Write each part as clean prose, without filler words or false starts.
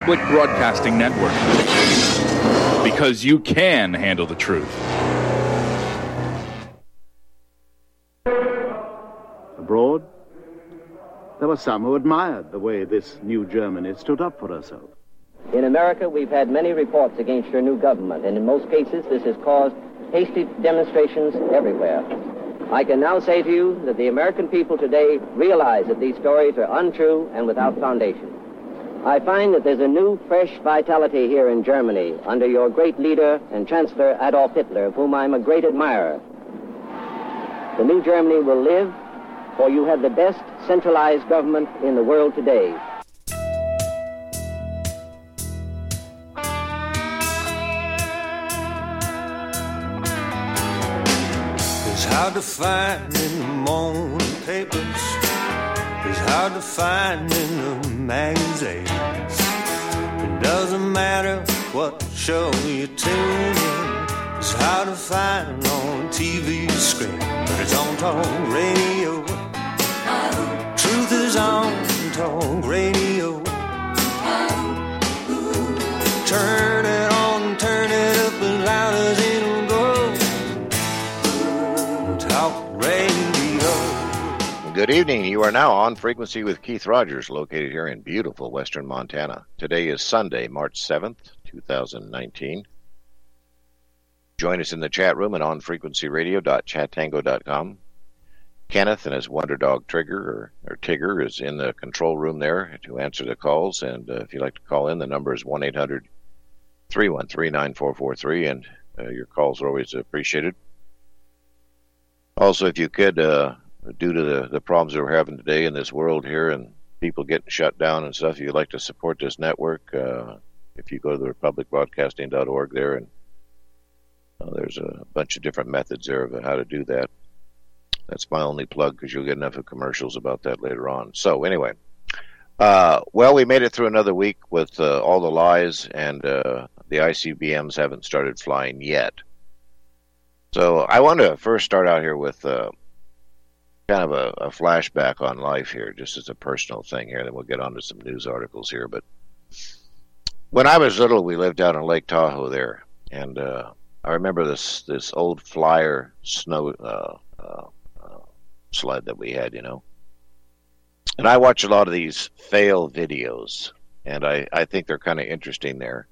Public Broadcasting Network. Because you can handle the truth. Abroad, there were some who admired the way this new Germany stood up for herself. In America, we've had many reports against your new government, and in most cases, this has caused hasty demonstrations everywhere. I can now say to you that the American people today realize that these stories are untrue and without foundation. I find that there's a new, fresh vitality here in Germany under your great leader and Chancellor Adolf Hitler, of whom I'm a great admirer. The new Germany will live, for you have the best centralized government in the world today. It's hard to find in the morning papers. It's hard to find in the magazines. It doesn't matter what show you tune in. It's hard to find on TV screen, but it's on talk radio. Truth is on talk radio. Turn it on, turn it up as loud as it'll go. Talk radio. Good evening. You are now on Frequency with Keith Rogers, located here in beautiful western Montana. Today is Sunday, March 7th, 2019. Join us in the chat room at onfrequencyradio.chattango.com. Kenneth and his Wonder Dog Trigger, or Tigger, is in the control room there to answer the calls. And if you'd like to call in, the number is 1-800-313-9443, and your calls are always appreciated. Also, if you could, due to the problems that we're having today in this world here and people getting shut down and stuff, if you'd like to support this network, if you go to the republicbroadcasting.org there, and there's a bunch of different methods there of how to do that. That's my only plug, because you'll get enough of commercials about that later on. So anyway, well, we made it through another week with all the lies, and the ICBMs haven't started flying yet. So I want to first start out here with kind of a flashback on life here, just as a personal thing here, then we'll get on to some news articles here. But when I was little, we lived out in Lake Tahoe there, and I remember this old Flyer snow sled that we had, you know. And I watch a lot of these fail videos, and I think they're kind of interesting there.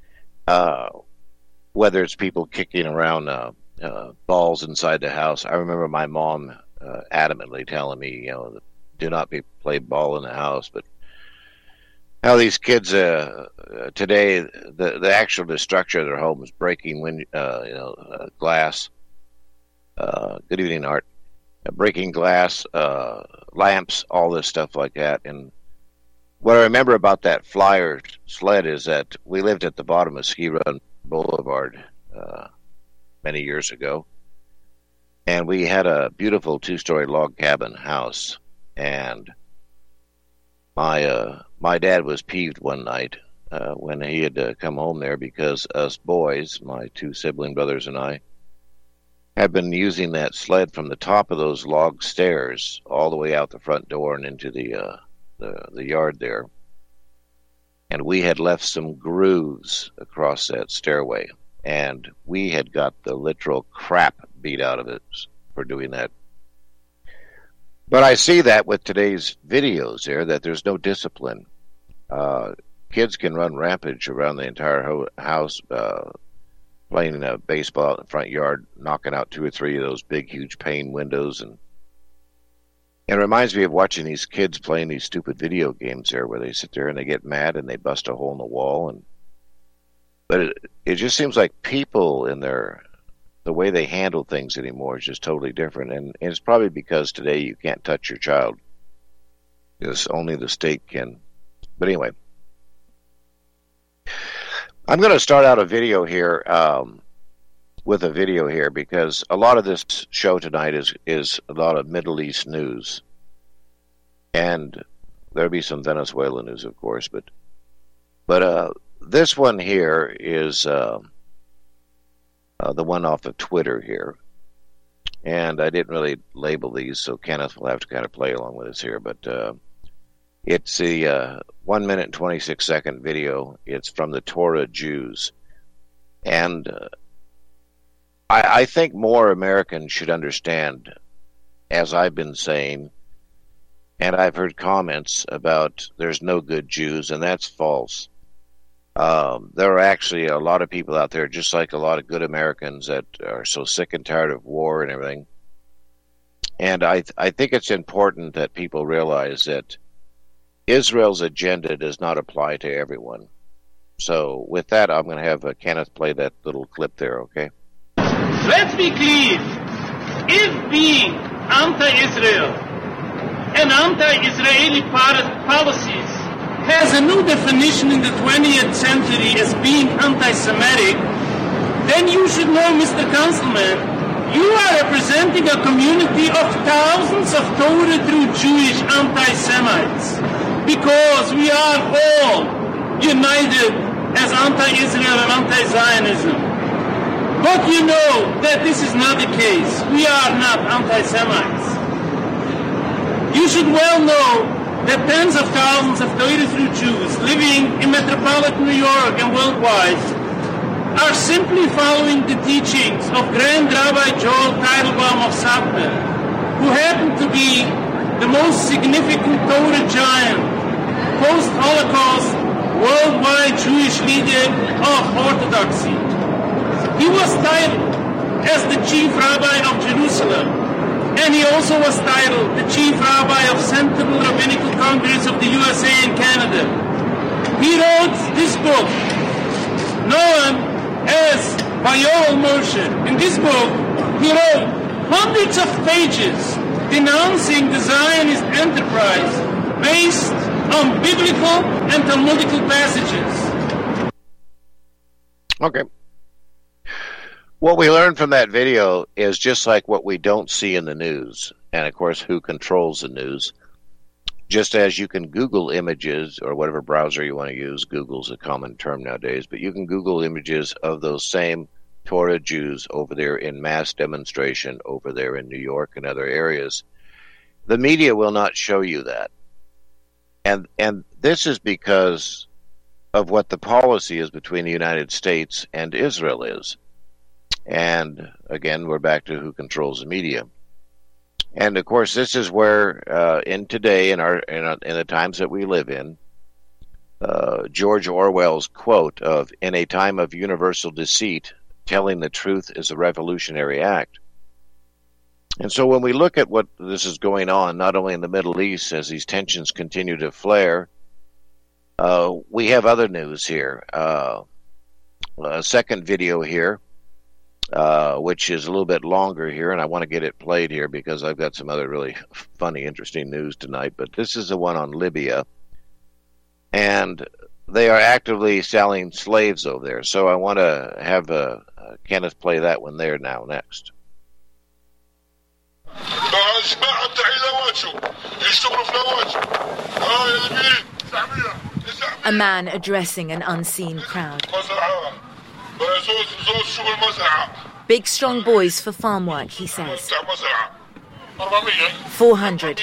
Whether it's people kicking around balls inside the house. I remember my mom adamantly telling me, you know, do not play ball in the house. But how these kids today, the actual destruction of their homes, breaking glass. Good evening, Art. Breaking glass, lamps, all this stuff like that. And what I remember about that Flyer sled is that we lived at the bottom of Ski Run Boulevard many years ago, and we had a beautiful two-story log cabin house. And my dad was peeved one night when he had come home there, because us boys, my two sibling brothers and I, had been using that sled from the top of those log stairs all the way out the front door and into the yard there. And we had left some grooves across that stairway, and we had got the literal crap beat out of it for doing that. But I see that with today's videos there, that there's no discipline. Kids can run rampage around the entire house, playing baseball out in the front yard, knocking out 2 or 3 of those big, huge pane windows. And it reminds me of watching these kids playing these stupid video games there, where they sit there and they get mad and they bust a hole in the wall. But it just seems like people in the way they handle things anymore is just totally different. And it's probably because today you can't touch your child, because only the state can. But anyway, I'm going to start out a video here with a video here, because a lot of this show tonight is a lot of Middle East news, and there'll be some Venezuela news, of course, but this one here is the one off of Twitter here, and I didn't really label these, so Kenneth will have to kind of play along with us here, but It's the 1 minute and 26-second video. It's from the Torah Jews. And I think more Americans should understand, as I've been saying, and I've heard comments about there's no good Jews, and that's false. There are actually a lot of people out there, just like a lot of good Americans, that are so sick and tired of war and everything. And I think it's important that people realize that Israel's agenda does not apply to everyone. So with that, I'm going to have Kenneth play that little clip there, okay? Let's be clear. If being anti-Israel and anti-Israeli policies has a new definition in the 20th century as being anti-Semitic, then you should know, Mr. Councilman, you are representing a community of thousands of Torah through Jewish anti-Semites, because we are all united as anti-Israel and anti-Zionism. But you know that this is not the case. We are not anti-Semites. You should well know that tens of thousands of Torah through Jews living in metropolitan New York and worldwide are simply following the teachings of Grand Rabbi Joel Teitelbaum of Satmar, who happened to be the most significant Torah giant, post-Holocaust, worldwide Jewish leader of Orthodoxy. He was titled as the Chief Rabbi of Jerusalem, and he also was titled the Chief Rabbi of Central Rabbinical Congress of the USA and Canada. He wrote this book, known as Vayol Moshe. In this book, he wrote hundreds of pages denouncing the Zionist enterprise based on biblical and Talmudical passages. Okay. What we learned from that video is just like what we don't see in the news, and of course who controls the news. Just as you can Google images, or whatever browser you want to use, Google's a common term nowadays, but you can Google images of those same Torah Jews over there in mass demonstration over there in New York and other areas. The media will not show you that. And this is because of what the policy is between the United States and Israel is. And again, we're back to who controls the media. And of course, this is where, in today, in the times that we live in, George Orwell's quote of "In a time of universal deceit, telling the truth is a revolutionary act." And so, when we look at what this is going on, not only in the Middle East as these tensions continue to flare, we have other news here. A second video here, which is a little bit longer here, and I want to get it played here because I've got some other really funny, interesting news tonight. But this is the one on Libya, and they are actively selling slaves over there. So I want to have Kenneth play that one there now next. A man addressing an unseen crowd. Big strong boys for farm work, he says. 400.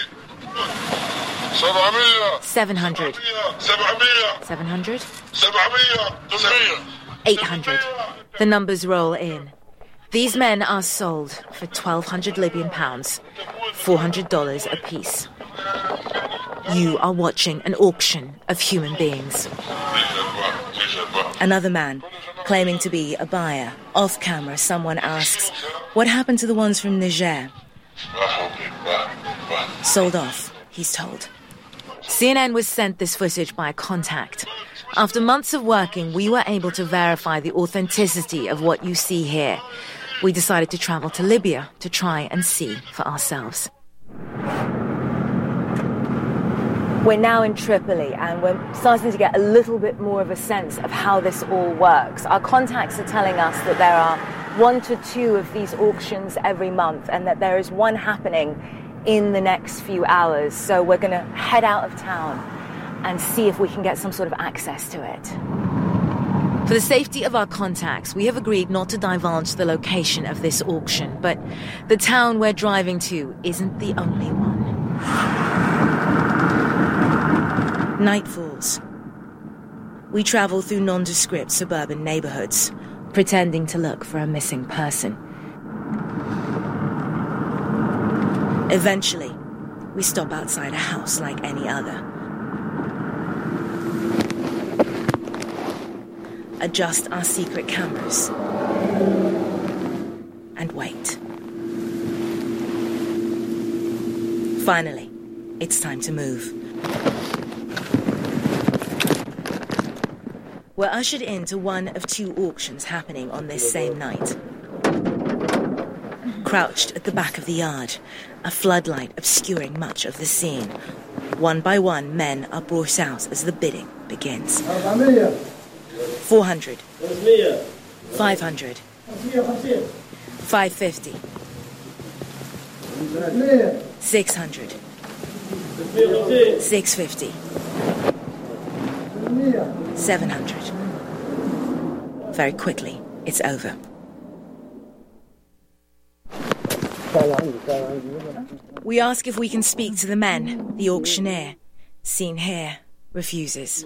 700. 700. 800. The numbers roll in. These men are sold for 1,200 Libyan pounds, $400 apiece. You are watching an auction of human beings. Another man, claiming to be a buyer. Off camera, someone asks, "What happened to the ones from Niger?" Sold off, he's told. CNN was sent this footage by a contact. After months of working, we were able to verify the authenticity of what you see here. We decided to travel to Libya to try and see for ourselves. We're now in Tripoli, and we're starting to get a little bit more of a sense of how this all works. Our contacts are telling us that there are 1 to 2 of these auctions every month, and that there is one happening in the next few hours. So we're going to head out of town and see if we can get some sort of access to it. For the safety of our contacts, we have agreed not to divulge the location of this auction, but the town we're driving to isn't the only one. Night falls. We travel through nondescript suburban neighborhoods, pretending to look for a missing person. Eventually, we stop outside a house like any other. Adjust our secret cameras and wait. Finally, it's time to move. We're ushered into one of two auctions happening on this same night. Crouched at the back of the yard, a floodlight obscuring much of the scene. One by one, men are brought out as the bidding begins. 400. 500. 550. 600. 650. 700. Very quickly, it's over. We ask if we can speak to the men. The auctioneer, seen here, refuses.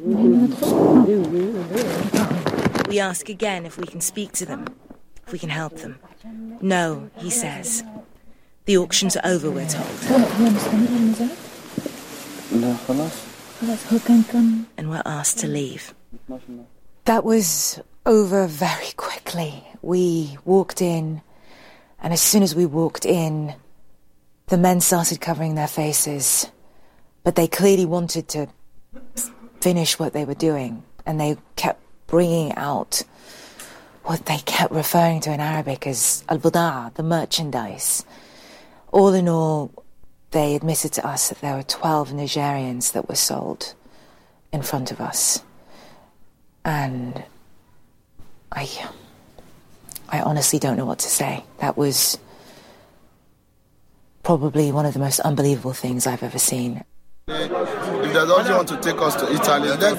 We ask again if we can speak to them, if we can help them. No, he says. The auction's over, we're told. And we're asked to leave. That was over very quickly. We walked in, and as soon as we walked in, the men started covering their faces, but they clearly wanted to finish what they were doing, and they kept bringing out what they kept referring to in Arabic as al-budaa, the merchandise. All in all, they admitted to us that there were 12 Nigerians that were sold in front of us. And I honestly don't know what to say. That was probably one of the most unbelievable things I've ever seen. If they don't want to take us to Italy, let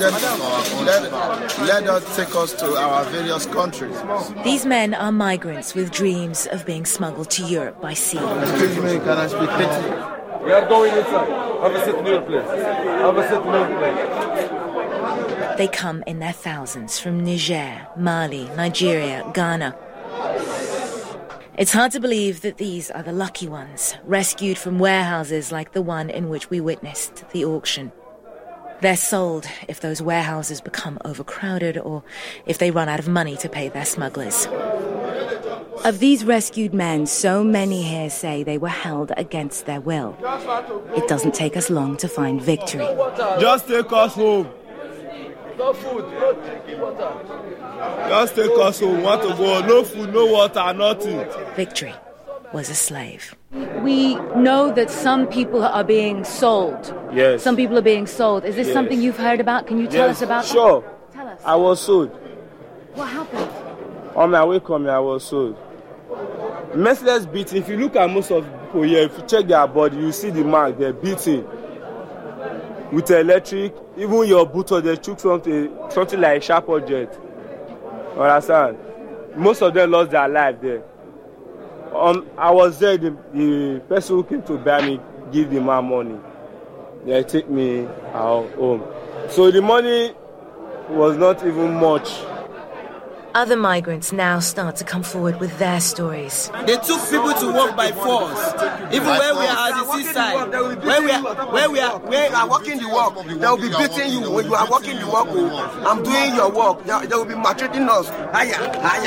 us take us to our various countries. These men are migrants with dreams of being smuggled to Europe by sea. Excuse me, can I speak Petit? We are going inside. Have a seat in your place. Have a seat in your place. They come in their thousands from Niger, Mali, Nigeria, Ghana. It's hard to believe that these are the lucky ones, rescued from warehouses like the one in which we witnessed the auction. They're sold if those warehouses become overcrowded or if they run out of money to pay their smugglers. Of these rescued men, so many here say they were held against their will. It doesn't take us long to find victory. Just take us home. No food, no water. Just take us home. Want to go? No food, no water, nothing. Victory was a slave. We know that some people are being sold. Yes. Some people are being sold. Is this something you've heard about? Can you tell us about Sure. that? Tell us. I was sold. What happened? On my way coming, I was sold. Merciless beating. If you look at most of the people here, if you check their body, you see the mark. They're beating. With electric, even your boots, they took something like a sharp object. Understand? Most of them lost their life there. I was there, the person who came to buy me, give the man money. They take me out home. So the money was not even much. Other migrants now start to come forward with their stories. They took people to work by force. Even when we are at the seaside, when we are working the work, they will be beating you. When you are working the work, I'm doing your work. They will be maltreating us. Higher.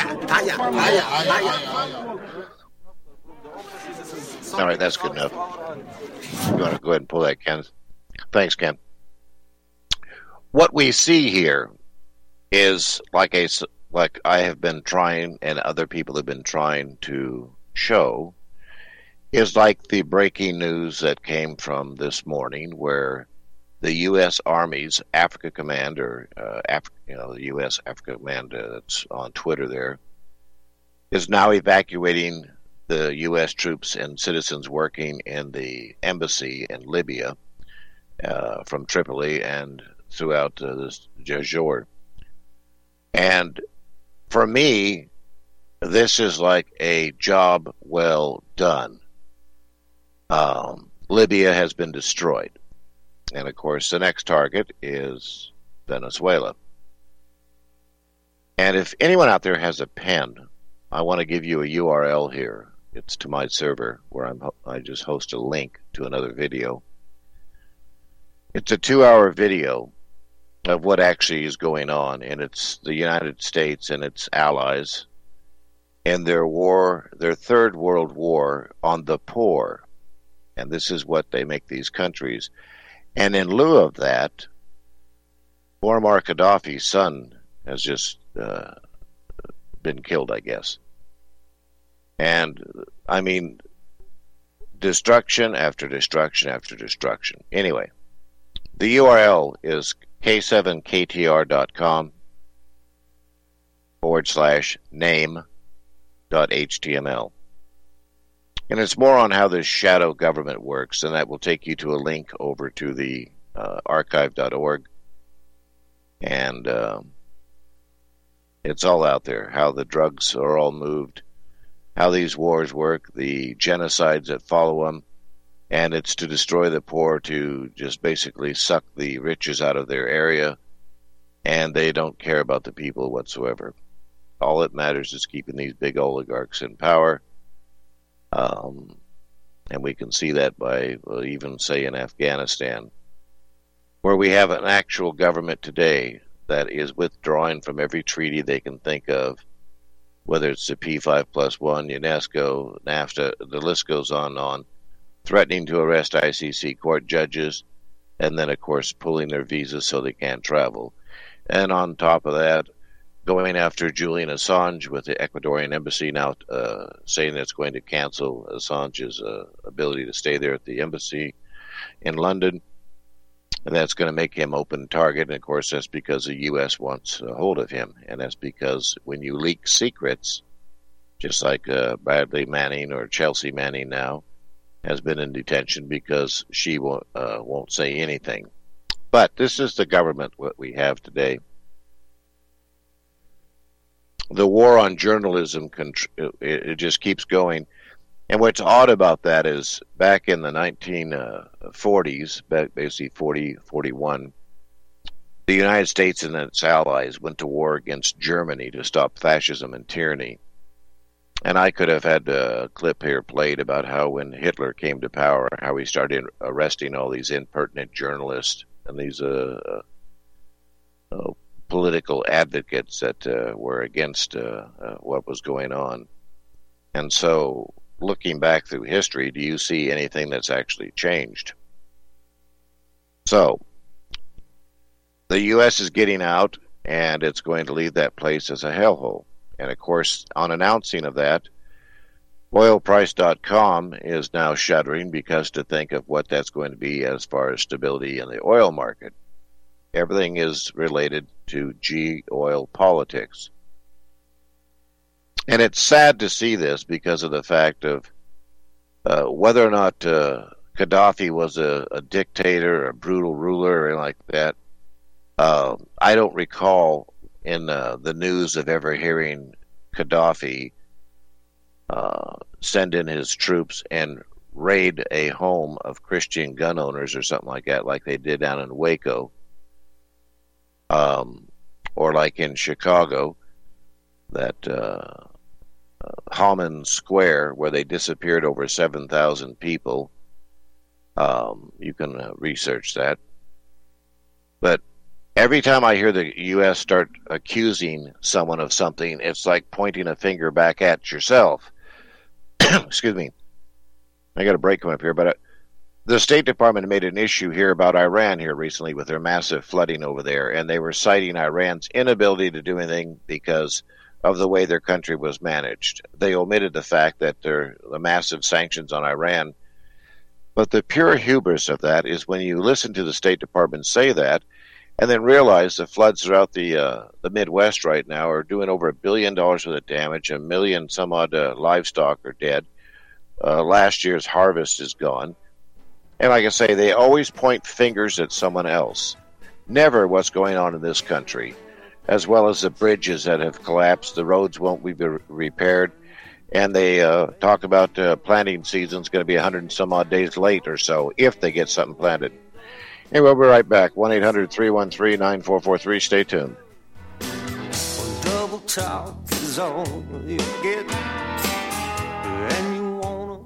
All right, that's good enough. You want to go ahead and pull that, Ken? Thanks, Ken. What we see here is like I have been trying and other people have been trying to show, is like the breaking news that came from this morning where the U.S. Army's Africa Command, or the U.S. Africa Command that's on Twitter there, is now evacuating the U.S. troops and citizens working in the embassy in Libya from Tripoli and throughout this Jazor. And for me, this is like a job well done. Libya has been destroyed. And, of course, the next target is Venezuela. And if anyone out there has a pen, I want to give you a URL here. It's to my server where I just host a link to another video. It's a 2-hour video of what actually is going on, and it's the United States and its allies and their war, their third world war on the poor. And this is what they make these countries. And in lieu of that, Muammar Gaddafi's son has just been killed, I guess. And, I mean, destruction after destruction after destruction. Anyway, the URL is k7ktr.com/name.html. And it's more on how this shadow government works, and that will take you to a link over to the archive.org. And it's all out there, how the drugs are all moved, how these wars work, the genocides that follow them, and it's to destroy the poor, to just basically suck the riches out of their area, and they don't care about the people whatsoever. All that matters is keeping these big oligarchs in power, and we can see that by even, say, in Afghanistan, where we have an actual government today that is withdrawing from every treaty they can think of, whether it's the P5+1, UNESCO, NAFTA, the list goes on and on, threatening to arrest ICC court judges, and then, of course, pulling their visas so they can't travel. And on top of that, going after Julian Assange, with the Ecuadorian embassy now saying it's going to cancel Assange's ability to stay there at the embassy in London. And that's going to make him open target. And, of course, that's because the U.S. wants a hold of him. And that's because when you leak secrets, just like Bradley Manning or Chelsea Manning now has been in detention because she won't say anything. But this is the government what we have today. The war on journalism, it just keeps going. And what's odd about that is back in the 1940s, basically 41, the United States and its allies went to war against Germany to stop fascism and tyranny. And I could have had a clip here played about how when Hitler came to power, how he started arresting all these impertinent journalists and these political advocates that were against what was going on. And so, looking back through history, do you see anything that's actually changed? So, the U.S. is getting out, and it's going to leave that place as a hellhole. And, of course, on announcing of that, oilprice.com is now shuddering because to think of what that's going to be as far as stability in the oil market. Everything is related to G-oil politics. And it's sad to see this because of the fact of whether or not Gaddafi was a dictator, a brutal ruler, or anything like that. I don't recall in the news of ever hearing Gaddafi send in his troops and raid a home of Christian gun owners or something like that, like they did down in Waco. Or like in Chicago, that Hammond Square, where they disappeared over 7,000 people. You can research that. But every time I hear the U.S. start accusing someone of something, it's like pointing a finger back at yourself. Excuse me. I got a break coming up here, but the State Department made an issue here about Iran here recently with their massive flooding over there, and they were citing Iran's inability to do anything because of the way their country was managed. They omitted the fact that the massive sanctions on Iran. But the pure hubris of that is when you listen to the State Department say that, and then realize the floods throughout the Midwest right now are doing over $1 billion worth of damage. 1 million some odd livestock are dead. Last year's harvest is gone. And like I say, they always point fingers at someone else. Never what's going on in this country, as well as the bridges that have collapsed. The roads won't be repaired. And they talk about planting season's going to be 100 and some odd days late or so, if they get something planted. Hey, we'll be right back. 1-800-313-9443. Stay tuned. Double talk is all you get, and you wanna.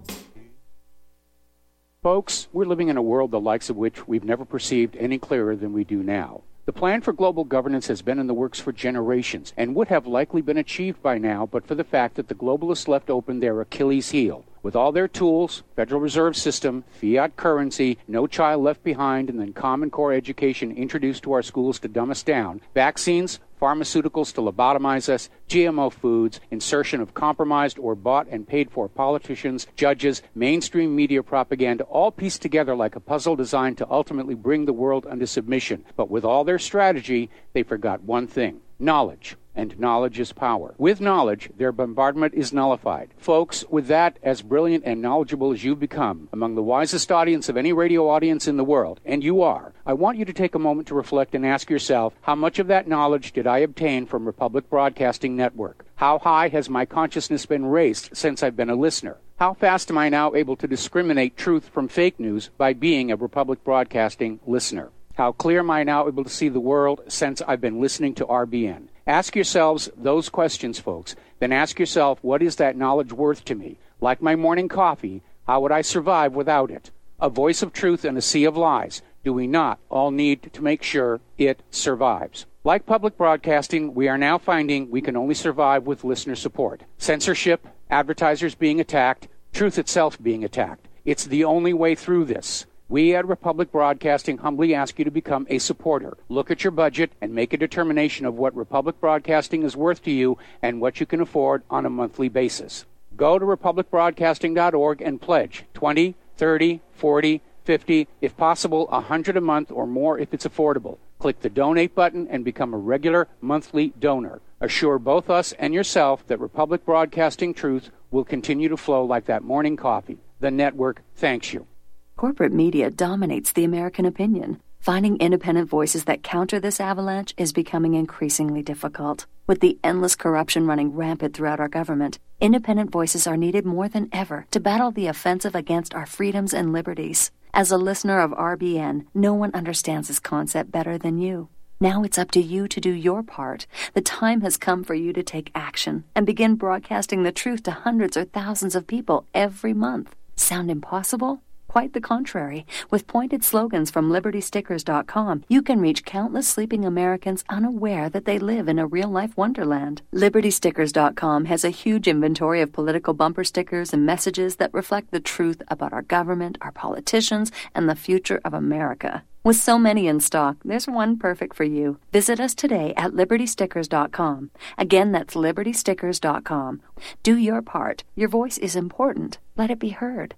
Folks, we're living in a world the likes of which we've never perceived any clearer than we do now. The plan for global governance has been in the works for generations and would have likely been achieved by now but for the fact that the globalists left open their Achilles heel. With all their tools, Federal Reserve System, fiat currency, no child left behind, and then Common Core education introduced to our schools to dumb us down, vaccines, pharmaceuticals to lobotomize us, GMO foods, insertion of compromised or bought and paid for politicians, judges, mainstream media propaganda, all pieced together like a puzzle designed to ultimately bring the world under submission. But with all their strategy, they forgot one thing: knowledge. And knowledge is power. With knowledge, their bombardment is nullified. Folks, with that, as brilliant and knowledgeable as you've become, among the wisest audience of any radio audience in the world, and you are, I want you to take a moment to reflect and ask yourself, how much of that knowledge did I obtain from Republic Broadcasting Network? How high has my consciousness been raised since I've been a listener? How fast am I now able to discriminate truth from fake news by being a Republic Broadcasting listener? How clear am I now able to see the world since I've been listening to RBN? Ask yourselves those questions, folks. Then ask yourself, what is that knowledge worth to me? Like my morning coffee, how would I survive without it? A voice of truth in a sea of lies. Do we not all need to make sure it survives? Like public broadcasting, we are now finding we can only survive with listener support. Censorship, advertisers being attacked, truth itself being attacked. It's the only way through this. We at Republic Broadcasting humbly ask you to become a supporter. Look at your budget and make a determination of what Republic Broadcasting is worth to you and what you can afford on a monthly basis. Go to republicbroadcasting.org and pledge $20, $30, $40, $50, if possible, $100 a month or more if it's affordable. Click the donate button and become a regular monthly donor. Assure both us and yourself that Republic Broadcasting truth will continue to flow like that morning coffee. The network thanks you. Corporate media dominates the American opinion. Finding independent voices that counter this avalanche is becoming increasingly difficult. With the endless corruption running rampant throughout our government, independent voices are needed more than ever to battle the offensive against our freedoms and liberties. As a listener of RBN, no one understands this concept better than you. Now it's up to you to do your part. The time has come for you to take action and begin broadcasting the truth to hundreds or thousands of people every month. Sound impossible? Quite the contrary. With pointed slogans from LibertyStickers.com, you can reach countless sleeping Americans unaware that they live in a real-life wonderland. LibertyStickers.com has a huge inventory of political bumper stickers and messages that reflect the truth about our government, our politicians, and the future of America. With so many in stock, there's one perfect for you. Visit us today at LibertyStickers.com. Again, that's LibertyStickers.com. Do your part. Your voice is important. Let it be heard.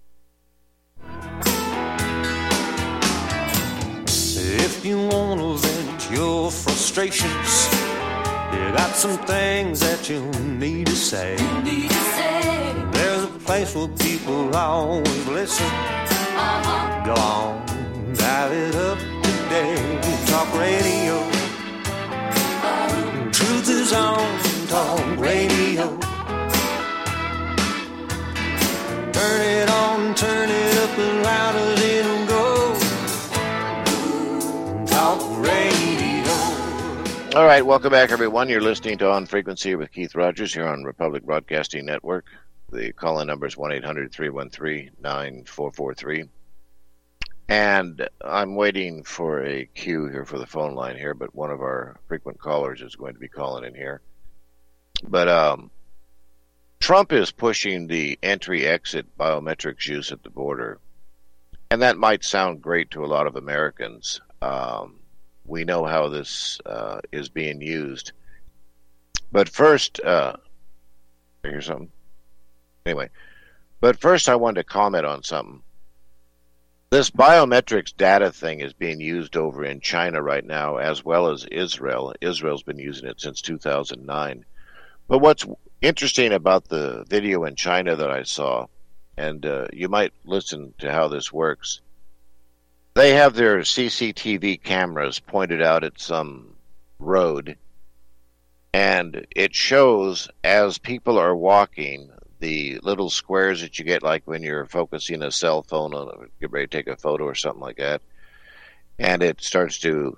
If you want to vent your frustrations, you got some things that you need to say. There's a place where people always listen. Go on, dial it up today. Talk radio. Truth is on Talk Radio. Turn it on, turn it up as loud as it'll go. Talk Radio. All right, welcome back, everyone. You're listening to On Frequency with Keith Rogers here on Republic Broadcasting Network. The call-in number is 1-800-313-9443. And I'm waiting for a cue here for the phone line here, but one of our frequent callers is going to be calling in here. But Trump is pushing the entry-exit biometrics use at the border. And that might sound great to a lot of Americans. We know how this is being used. But first, here's something. Anyway, but first I wanted to comment on something. This biometrics data thing is being used over in China right now, as well as Israel. Israel's been using it since 2009. But what's interesting about the video in China that I saw, and you might listen to how this works, they have their CCTV cameras pointed out at some road, and it shows as people are walking, the little squares that you get like when you're focusing a cell phone on, get ready to take a photo or something like that, and it starts to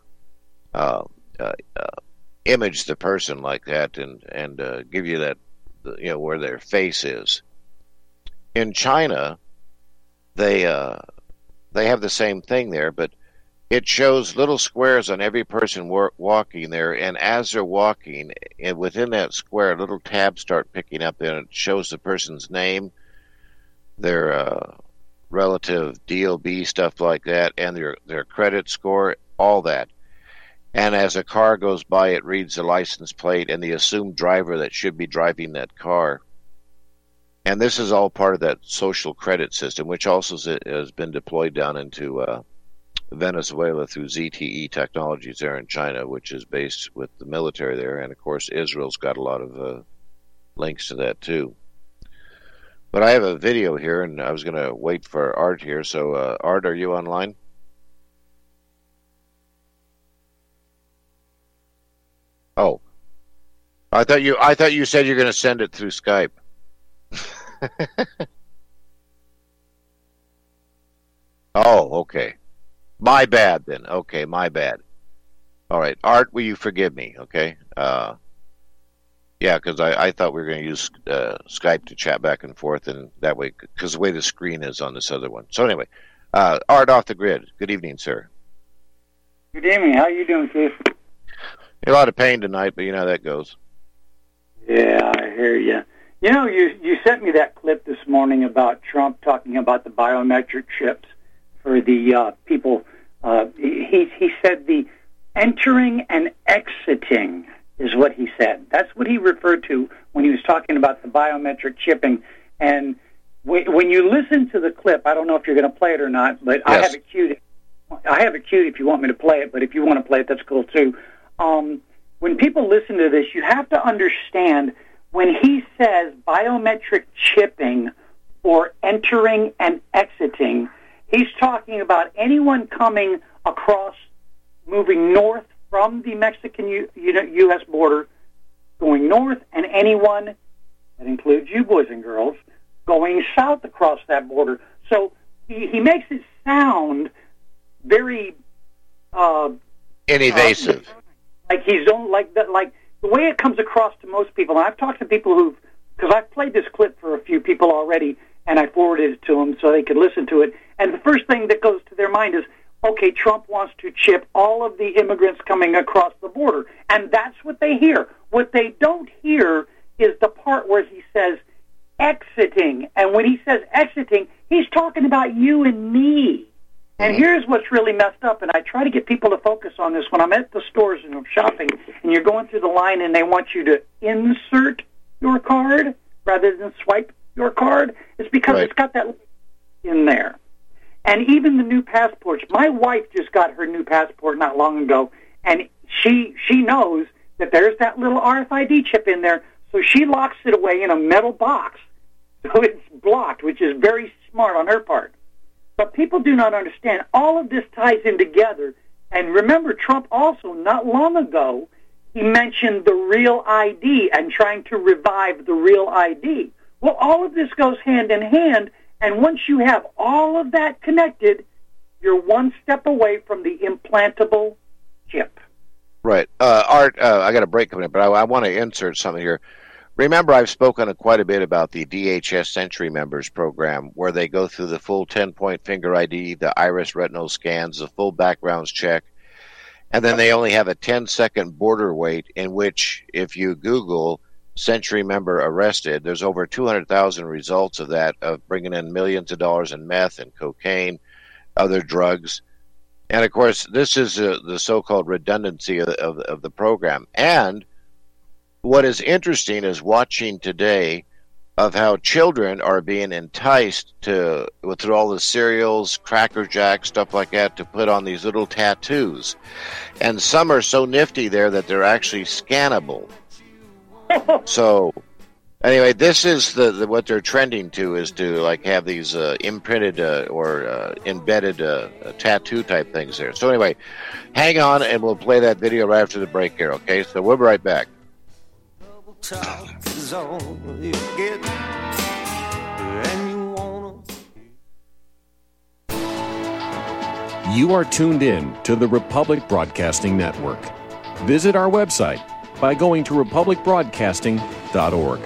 image the person like that, and give you that, where their face is. In China, they have the same thing there, but it shows little squares on every person walking there, and as they're walking, and within that square, little tabs start picking up, and it shows the person's name, their relative DOB, stuff like that, and their credit score, all that. And as a car goes by, it reads the license plate and the assumed driver that should be driving that car. And this is all part of that social credit system, which also has been deployed down into Venezuela through ZTE Technologies there in China, which is based with the military there. And, of course, Israel's got a lot of links to that, too. But I have a video here, and I was going to wait for Art here. So, Art, are you online? Oh, I thought you said you're going to send it through Skype. Oh, okay. My bad then. Okay, my bad. All right, Art, will you forgive me? Okay. Yeah, because I thought we were going to use Skype to chat back and forth, and that way, because the way the screen is on this other one. So anyway, Art off the grid. Good evening, sir. Good evening. How you doing, Keith? A lot of pain tonight, but you know how that goes. Yeah, I hear you. You know, you sent me that clip this morning about Trump talking about the biometric chips for the people. He said the entering and exiting is what he said. That's what he referred to when he was talking about the biometric chipping. And when you listen to the clip, I don't know if you're going to play it or not, but yes. I have it queued. I have it queued if you want me to play it, but if you want to play it, that's cool too. When people listen to this, you have to understand when he says biometric chipping or entering and exiting, he's talking about anyone coming across, moving north from the Mexican U.S. border, going north, and anyone, that includes you boys and girls, going south across that border. So he makes it sound very invasive. Like he's don't like that. Like the way it comes across to most people. And I've talked to people because I've played this clip for a few people already, and I forwarded it to them so they could listen to it. And the first thing that goes to their mind is, okay, Trump wants to chip all of the immigrants coming across the border, and that's what they hear. What they don't hear is the part where he says exiting, and when he says exiting, he's talking about you and me. And here's what's really messed up, and I try to get people to focus on this when I'm at the stores and I'm shopping, and you're going through the line and they want you to insert your card rather than swipe your card. It's because It's got that in there. And even the new passports, my wife just got her new passport not long ago, and she knows that there's that little RFID chip in there, so she locks it away in a metal box, so it's blocked, which is very smart on her part. But people do not understand. All of this ties in together. And remember, Trump also, not long ago, he mentioned the real ID and trying to revive the real ID. Well, all of this goes hand in hand, and once you have all of that connected, you're one step away from the implantable chip. Right. Art, I got a break coming up, but I want to insert something here. Remember, I've spoken quite a bit about the DHS Century Members program, where they go through the full 10-point finger ID, the iris retinal scans, the full backgrounds check, and then they only have a 10-second border wait in which, if you Google Century member arrested, there's over 200,000 results of that, of bringing in millions of dollars in meth and cocaine, other drugs. And, of course, this is the so-called redundancy of the program. And what is interesting is watching today of how children are being enticed to, through all the cereals, Cracker Jack, stuff like that, to put on these little tattoos. And some are so nifty there that they're actually scannable. So, anyway, this is the what they're trending to, is to like have these imprinted or embedded tattoo type things there. So anyway, hang on and we'll play that video right after the break here, okay? So we'll be right back. Talk is all you get, and you wanna. You are tuned in to the Republic Broadcasting Network. Visit our website by going to republicbroadcasting.org.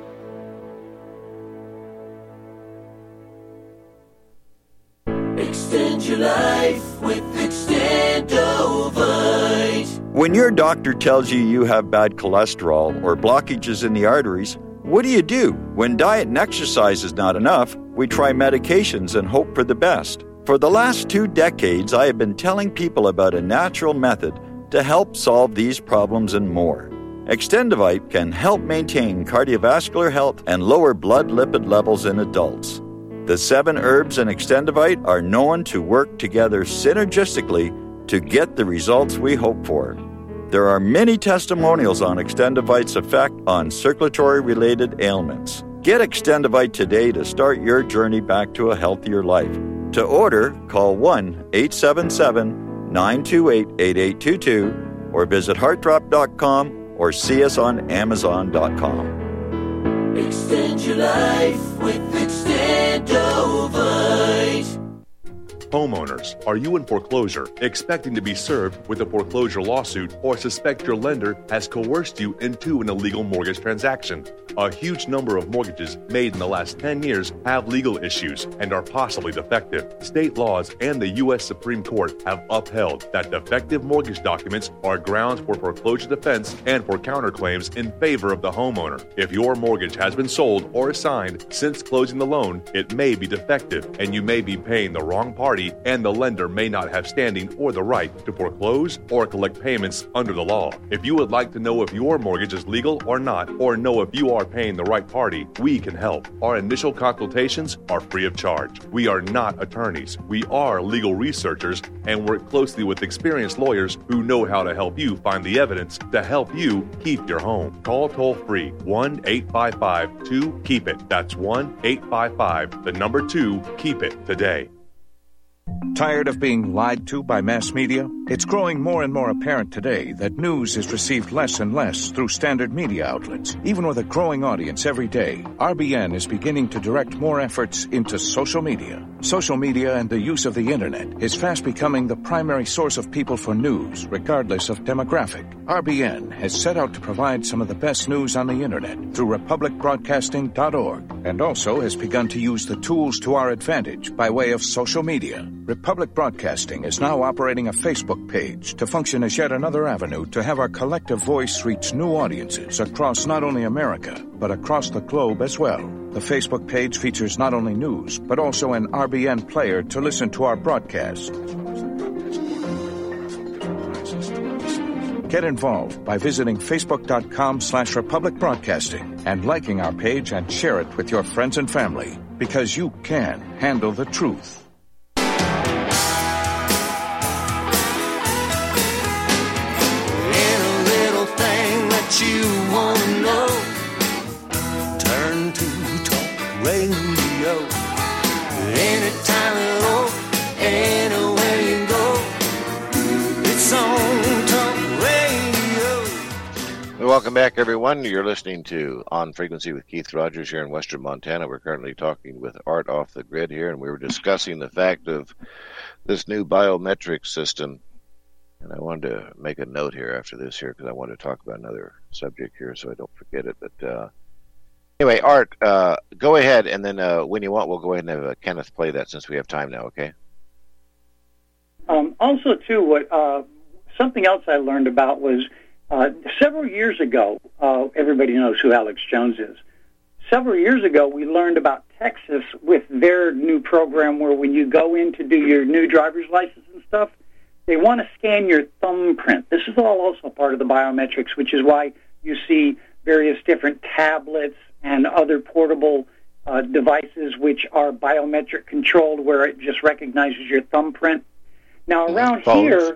Extend your life with Extendovite. When your doctor tells you have bad cholesterol or blockages in the arteries, what do? When diet and exercise is not enough, we try medications and hope for the best. For the last 2 decades, I have been telling people about a natural method to help solve these problems and more. Extendovite can help maintain cardiovascular health and lower blood lipid levels in adults. The 7 herbs in Extendovite are known to work together synergistically to get the results we hope for. There are many testimonials on Extendovite's effect on circulatory-related ailments. Get Extendovite today to start your journey back to a healthier life. To order, call 1-877-928-8822 or visit heartdrop.com or see us on amazon.com. Extend your life with Extendovite. Homeowners, are you in foreclosure, expecting to be served with a foreclosure lawsuit, or suspect your lender has coerced you into an illegal mortgage transaction? A huge number of mortgages made in the last 10 years have legal issues and are possibly defective. State laws and the U.S. Supreme Court have upheld that defective mortgage documents are grounds for foreclosure defense and for counterclaims in favor of the homeowner. If your mortgage has been sold or assigned since closing the loan, it may be defective and you may be paying the wrong party, and the lender may not have standing or the right to foreclose or collect payments under the law. If you would like to know if your mortgage is legal or not, or know if you are paying the right party, we can help. Our initial consultations are free of charge. We are not attorneys. We are legal researchers and work closely with experienced lawyers who know how to help you find the evidence to help you keep your home. Call toll-free 1-855-2-KEEP-IT. That's 1-855-2-KEEP-IT today. Tired of being lied to by mass media? It's growing more and more apparent today that news is received less and less through standard media outlets. Even with a growing audience every day, RBN is beginning to direct more efforts into social media. Social media and the use of the internet is fast becoming the primary source of people for news, regardless of demographic. RBN has set out to provide some of the best news on the internet through republicbroadcasting.org, and also has begun to use the tools to our advantage by way of social media. Republic Broadcasting is now operating a Facebook page to function as yet another avenue to have our collective voice reach new audiences across not only America, but across the globe as well. The Facebook page features not only news, but also an RBN player to listen to our broadcast. Get involved by visiting facebook.com/Republic Broadcasting and liking our page and share it with your friends and family, because you can handle the truth. You want to know, turn to Talk Radio. Anytime at all, anywhere you go, it's on Talk Radio. Welcome back, everyone. You're listening to On Frequency with Keith Rogers here in Western Montana. We're currently talking with Art Off the Grid here, and we were discussing the fact of this new biometric system. And I wanted to make a note here after this here, because I want to talk about another subject here so I don't forget it. But anyway, Art, go ahead, and then when you want, we'll go ahead and have Kenneth play that since we have time now, okay? Also, too, what something else I learned about was several years ago, everybody knows who Alex Jones is. Several years ago, we learned about Texas with their new program where when you go in to do your new driver's license and stuff, they want to scan your thumbprint. This is all also part of the biometrics, which is why you see various different tablets and other portable devices which are biometric controlled, where it just recognizes your thumbprint. Now, around here,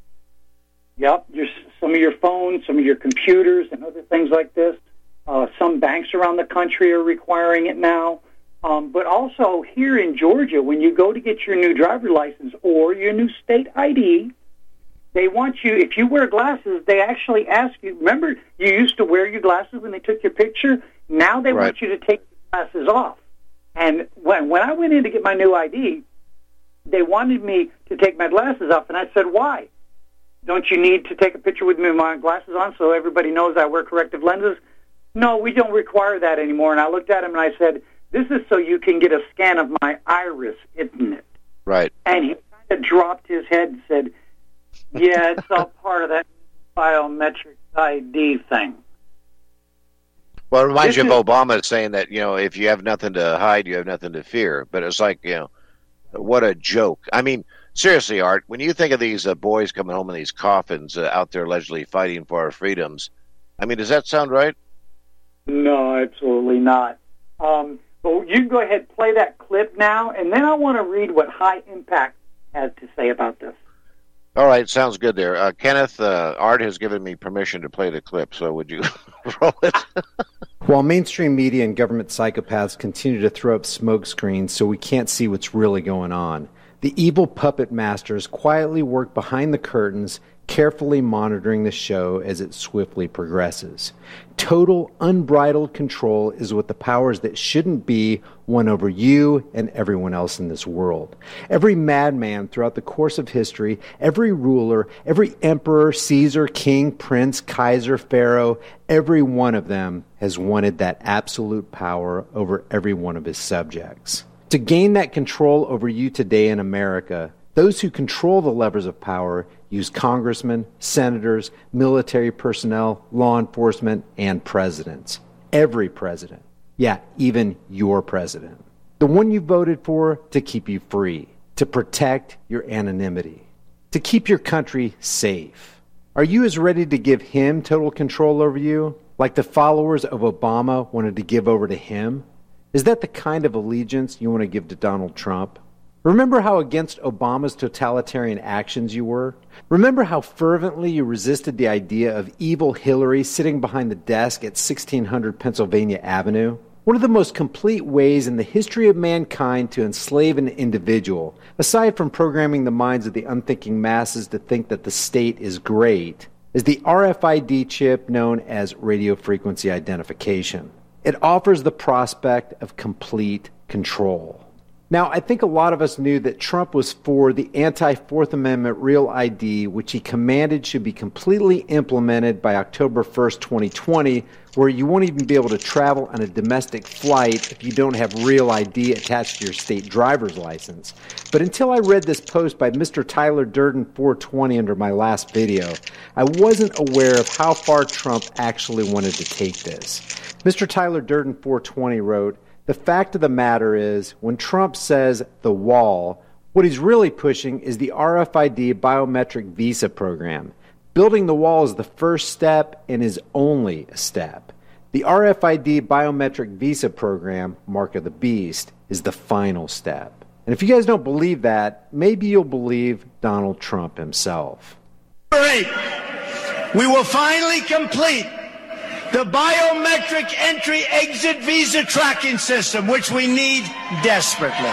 some of your phones, some of your computers, and other things like this. Some banks around the country are requiring it now. But also here in Georgia, when you go to get your new driver's license or your new state ID, they want you, if you wear glasses, they actually ask you, remember you used to wear your glasses when they took your picture? Now they want you to take your glasses off. And when I went in to get my new ID, they wanted me to take my glasses off, and I said, why? Don't you need to take a picture with me with my glasses on so everybody knows I wear corrective lenses? No, we don't require that anymore. And I looked at him and I said, this is so you can get a scan of my iris, isn't it? Right. And he kind of dropped his head and said, yeah, it's all part of that biometric ID thing. Well, it reminds you of Obama saying that, if you have nothing to hide, you have nothing to fear. But it's like, what a joke. I mean, seriously, Art, when you think of these boys coming home in these coffins out there allegedly fighting for our freedoms, I mean, does that sound right? No, absolutely not. But you can go ahead, play that clip now, and then I want to read what High Impact has to say about this. All right, sounds good there. Kenneth, Art has given me permission to play the clip, so would you roll it? While mainstream media and government psychopaths continue to throw up smokescreens so we can't see what's really going on, the evil puppet masters quietly work behind the curtains, carefully monitoring the show as it swiftly progresses. Total, unbridled control is what the powers that shouldn't be won over you and everyone else in this world. Every madman throughout the course of history, every ruler, every emperor, Caesar, king, prince, Kaiser, pharaoh, every one of them has wanted that absolute power over every one of his subjects. To gain that control over you today in America, those who control the levers of power use congressmen, senators, military personnel, law enforcement, and presidents. Every president. Yeah, even your president. The one you voted for to keep you free, to protect your anonymity, to keep your country safe. Are you as ready to give him total control over you, like the followers of Obama wanted to give over to him? Is that the kind of allegiance you want to give to Donald Trump? Remember how against Obama's totalitarian actions you were? Remember how fervently you resisted the idea of evil Hillary sitting behind the desk at 1600 Pennsylvania Avenue? One of the most complete ways in the history of mankind to enslave an individual, aside from programming the minds of the unthinking masses to think that the state is great, is the RFID chip known as radio frequency identification. It offers the prospect of complete control. Now, I think a lot of us knew that Trump was for the anti-Fourth Amendment Real ID, which he commanded should be completely implemented by October 1st, 2020, where you won't even be able to travel on a domestic flight if you don't have Real ID attached to your state driver's license. But until I read this post by Mr. Tyler Durden 420 under my last video, I wasn't aware of how far Trump actually wanted to take this. Mr. Tyler Durden 420 wrote, "The fact of the matter is, when Trump says the wall, what he's really pushing is the RFID biometric visa program. Building the wall is the first step and is only a step. The RFID biometric visa program, Mark of the Beast, is the final step." And if you guys don't believe that, maybe you'll believe Donald Trump himself. Great. We will finally complete the biometric entry-exit visa tracking system, which we need desperately.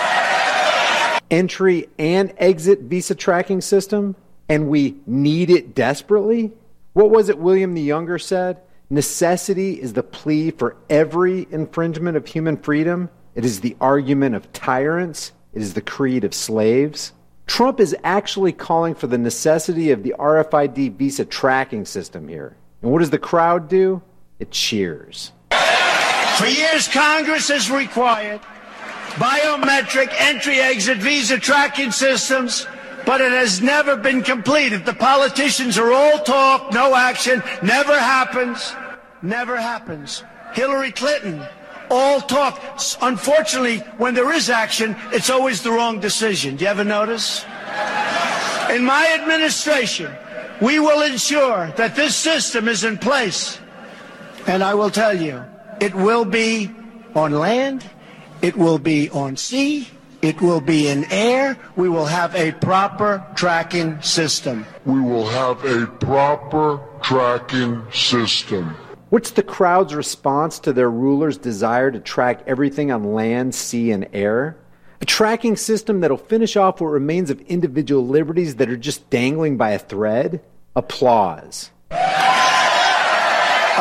Entry and exit visa tracking system? And we need it desperately? What was it William the Younger said? Necessity is the plea for every infringement of human freedom. It is the argument of tyrants. It is the creed of slaves. Trump is actually calling for the necessity of the RFID visa tracking system here. And what does the crowd do? It cheers. For years, Congress has required biometric entry-exit visa tracking systems, but it has never been completed. The politicians are all talk, no action, never happens. Never happens. Hillary Clinton, all talk. Unfortunately, when there is action, it's always the wrong decision. Do you ever notice? In my administration, we will ensure that this system is in place. And I will tell you, it will be on land, it will be on sea, it will be in air. We will have a proper tracking system. We will have a proper tracking system. What's the crowd's response to their ruler's desire to track everything on land, sea, and air? A tracking system that'll finish off what remains of individual liberties that are just dangling by a thread? Applause.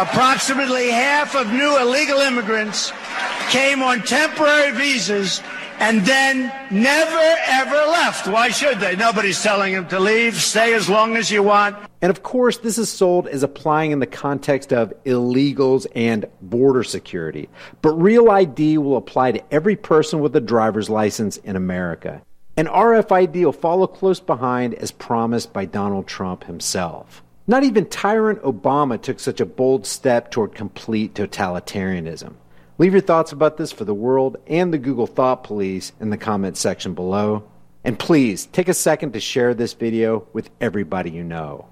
Approximately half of new illegal immigrants came on temporary visas and then never, ever left. Why should they? Nobody's telling them to leave. Stay as long as you want. And of course, this is sold as applying in the context of illegals and border security. But Real ID will apply to every person with a driver's license in America. And RFID will follow close behind as promised by Donald Trump himself. Not even tyrant Obama took such a bold step toward complete totalitarianism. Leave your thoughts about this for the world and the Google Thought Police in the comment section below. And please, take a second to share this video with everybody you know.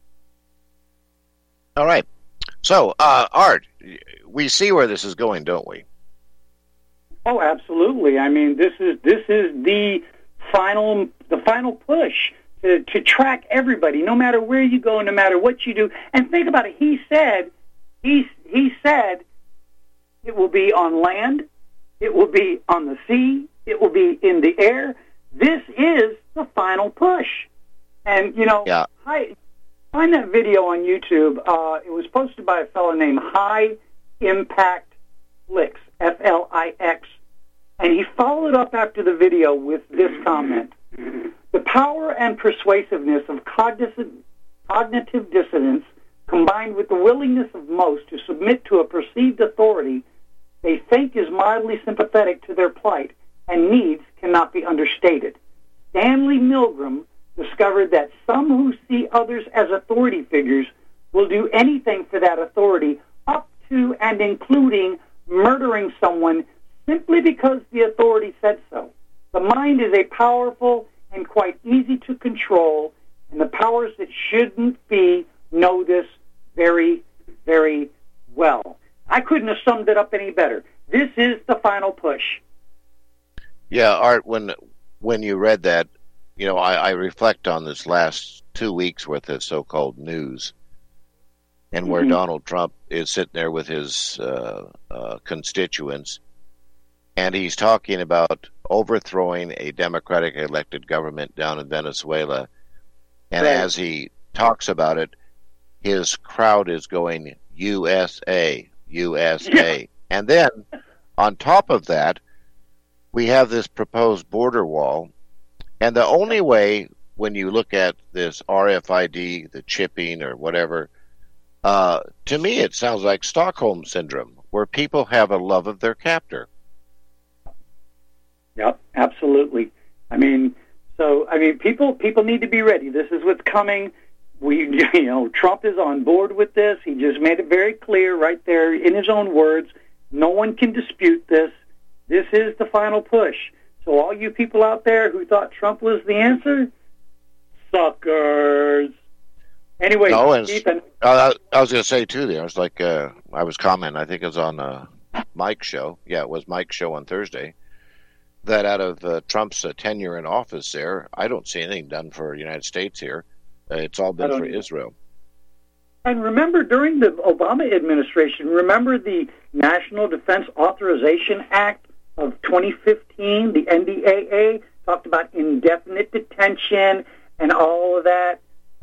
All right. So, Art, we see where this is going, don't we? Oh, absolutely. I mean, this is the final push to track everybody, no matter where you go, no matter what you do. And think about it. He said it will be on land, it will be on the sea, it will be in the air. This is the final push. And, find that video on YouTube. It was posted by a fellow named High Impact Flix, Flix. And he followed up after the video with this comment. The power and persuasiveness of cognitive dissonance, combined with the willingness of most to submit to a perceived authority they think is mildly sympathetic to their plight and needs, cannot be understated. Stanley Milgram discovered that some who see others as authority figures will do anything for that authority, up to and including murdering someone simply because the authority said so. The mind is a powerful and quite easy to control, and the powers that shouldn't be know this very, very well. I couldn't have summed it up any better. This is the final push. Yeah, Art, when you read that, I reflect on this last 2 weeks worth of so-called news, and where Donald Trump is sitting there with his constituents, and he's talking about overthrowing a democratic elected government down in Venezuela. And as he talks about it, his crowd is going, USA, USA. And then, on top of that, we have this proposed border wall. And the only way, when you look at this RFID, the chipping or whatever, to me it sounds like Stockholm Syndrome, where people have a love of their captor. Yep, absolutely. People need to be ready. This is what's coming. Trump is on board with this. He just made it very clear right there in his own words. No one can dispute this. This is the final push. So all you people out there who thought Trump was the answer, suckers. Anyway, Keith, I was going to say, too, there was like, I was commenting, I think it was on Mike's show. Yeah, it was Mike's show on Thursday. That out of Trump's tenure in office there, I don't see anything done for the United States here. It's all been for Israel. And remember, during the Obama administration, remember the National Defense Authorization Act of 2015, the NDAA, talked about indefinite detention and all of that.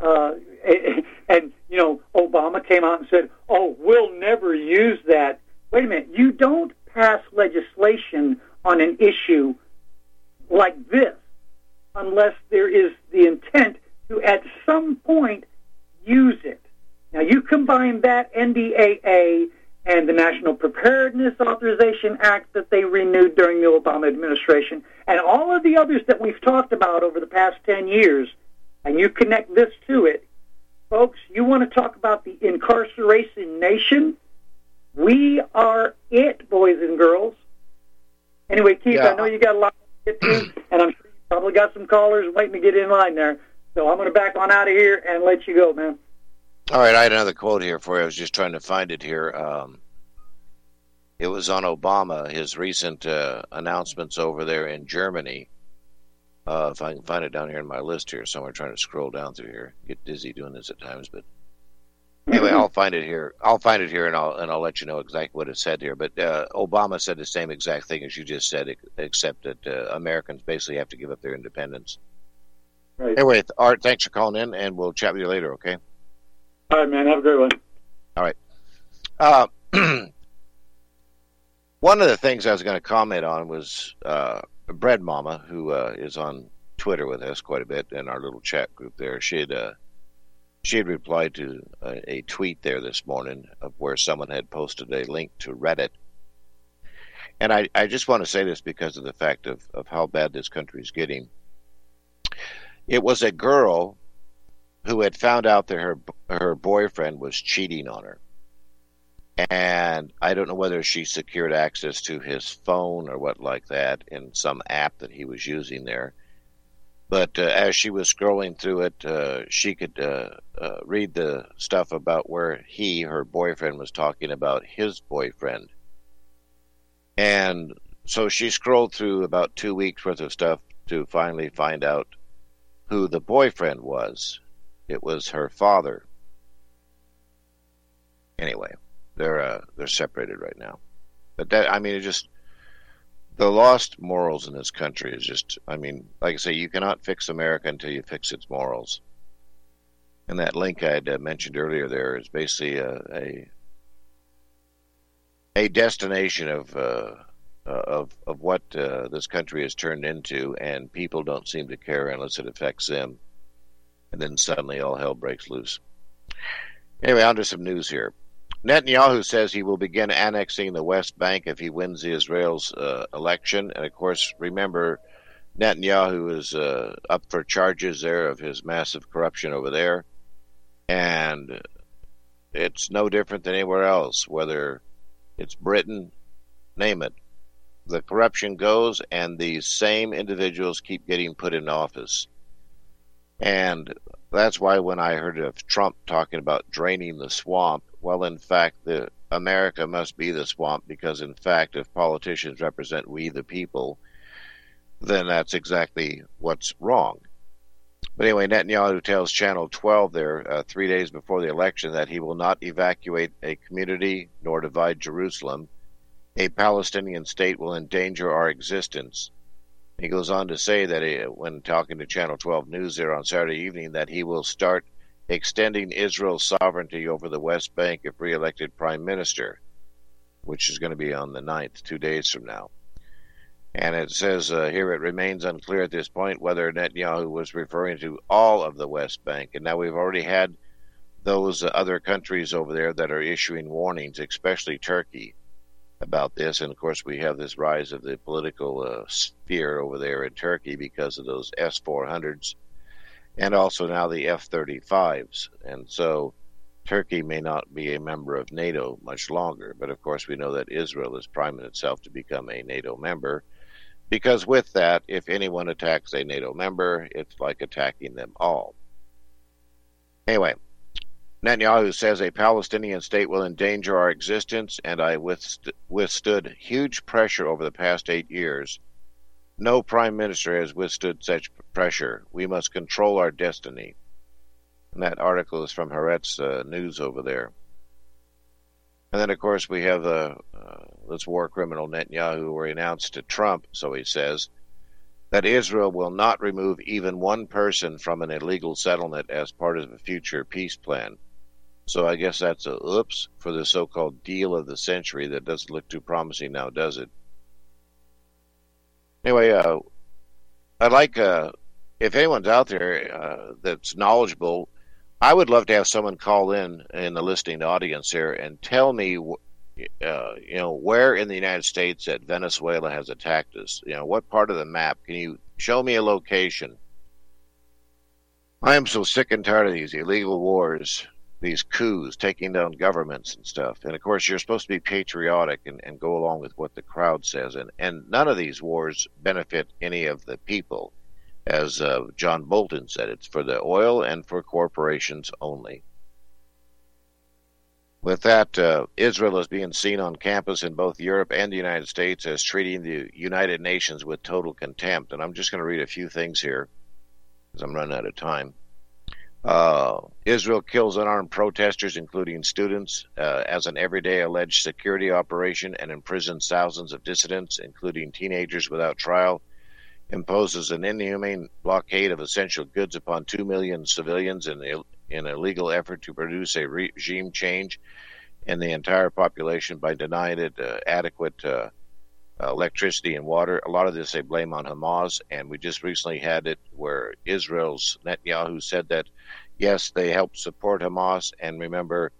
Obama came out and said, we'll never use that. Wait a minute, you don't pass legislation on an issue like this unless there is the intent to, at some point, use it. Now, you combine that NDAA and the National Preparedness Authorization Act that they renewed during the Obama administration, and all of the others that we've talked about over the past 10 years, and you connect this to it, folks, you want to talk about the incarceration nation? We are it, boys and girls. Anyway, Keith, I know you got a lot to get to, and I'm sure you probably got some callers waiting to get in line there. So I'm going to back on out of here and let you go, man. All right, I had another quote here for you. I was just trying to find it here. It was on Obama, his recent announcements over there in Germany. If I can find it down here in my list here somewhere, trying to scroll down through here. Get dizzy doing this at times, but anyway, I'll find it here, and I'll let you know exactly what it said here. But Obama said the same exact thing as you just said, except that Americans basically have to give up their independence. Right. Anyway, Art, thanks for calling in, and we'll chat with you later, okay? All right, man. Have a great one. All right. One of the things I was going to comment on was Bread Mama, who is on Twitter with us quite a bit in our little chat group there, she had replied to a tweet there this morning of where someone had posted a link to Reddit. And I just want to say this because of the fact of how bad this country is getting. It was a girl who had found out that her boyfriend was cheating on her. And I don't know whether she secured access to his phone or what like that in some app that he was using there. But as she was scrolling through it, she could read the stuff about where her boyfriend, was talking about his boyfriend. And so she scrolled through about 2 weeks worth of stuff to finally find out who the boyfriend was. It was her father. Anyway, they're separated right now. But that, I mean, it just, the lost morals in this country is just, I mean, like I say, you cannot fix America until you fix its morals. And that link I had mentioned earlier there is basically a destination of what this country has turned into, and people don't seem to care unless it affects them. And then suddenly all hell breaks loose. Anyway, on to some news here. Netanyahu says he will begin annexing the West Bank if he wins Israel's election. And, of course, remember, Netanyahu is up for charges there of his massive corruption over there. And it's no different than anywhere else, whether it's Britain, name it. The corruption goes, and these same individuals keep getting put in office. And that's why when I heard of Trump talking about draining the swamp, well, in fact, America must be the swamp, because, in fact, if politicians represent we the people, then that's exactly what's wrong. But anyway, Netanyahu tells Channel 12 there 3 days before the election that he will not evacuate a community nor divide Jerusalem. A Palestinian state will endanger our existence. He goes on to say that when talking to Channel 12 News there on Saturday evening, that he will start extending Israel's sovereignty over the West Bank if re-elected prime minister, which is going to be on the 9th, 2 days from now. And it says here, it remains unclear at this point whether Netanyahu was referring to all of the West Bank. And now we've already had those other countries over there that are issuing warnings, especially Turkey, about this. And of course we have this rise of the political sphere over there in Turkey because of those S-400s and also now the F-35s. And so Turkey may not be a member of NATO much longer, but of course we know that Israel is priming itself to become a NATO member, because with that, if anyone attacks a NATO member, it's like attacking them all. Anyway, Netanyahu says a Palestinian state will endanger our existence, and I withstood huge pressure over the past 8 years. No prime minister has withstood such pressure. We must control our destiny. And that article is from Haaretz News over there. And then, of course, we have this war criminal Netanyahu, where he announced to Trump, so he says, that Israel will not remove even one person from an illegal settlement as part of a future peace plan. So I guess that's a oops for the so-called deal of the century that doesn't look too promising now, does it? Anyway, I'd like, if anyone's out there that's knowledgeable, I would love to have someone call in the listening audience here and tell me, where in the United States that Venezuela has attacked us. What part of the map? Can you show me a location? I am so sick and tired of these illegal wars, these coups, taking down governments and stuff. And of course, you're supposed to be patriotic and go along with what the crowd says. And none of these wars benefit any of the people. As John Bolton said, it's for the oil and for corporations only. With that, Israel is being seen on campus in both Europe and the United States as treating the United Nations with total contempt. And I'm just going to read a few things here, because I'm running out of time. Israel kills unarmed protesters, including students, as an everyday alleged security operation, and imprisons thousands of dissidents, including teenagers, without trial. Imposes an inhumane blockade of essential goods upon 2 million civilians in a legal effort to produce a regime change in the entire population by denying it adequate electricity and water. A lot of this they blame on Hamas, and we just recently had it where Israel's Netanyahu said that, yes, they helped support Hamas, and remember,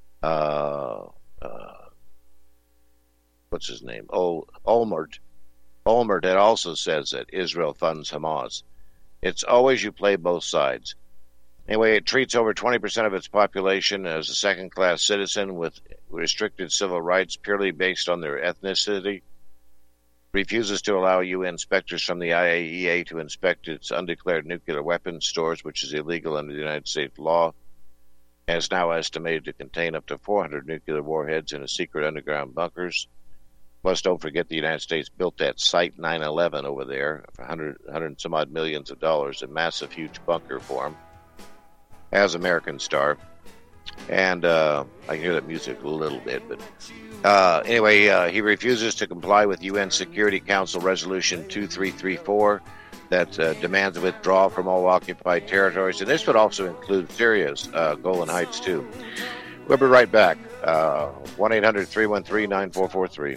what's his name? Olmert that also says that Israel funds Hamas. It's always you play both sides. Anyway, it treats over 20% of its population as a second-class citizen with restricted civil rights purely based on their ethnicity. Refuses to allow UN inspectors from the IAEA to inspect its undeclared nuclear weapons stores, which is illegal under the United States law. And is now estimated to contain up to 400 nuclear warheads in a secret underground bunkers. Plus, don't forget the United States built that Site 9/11 over there for 100 and some odd millions of dollars, a massive, huge bunker for them, as American Star. And I can hear that music a little bit, but anyway, he refuses to comply with UN Security Council Resolution 2334 that demands a withdrawal from all occupied territories. And this would also include Syria's Golan Heights, too. We'll be right back. 1-800-313-9443.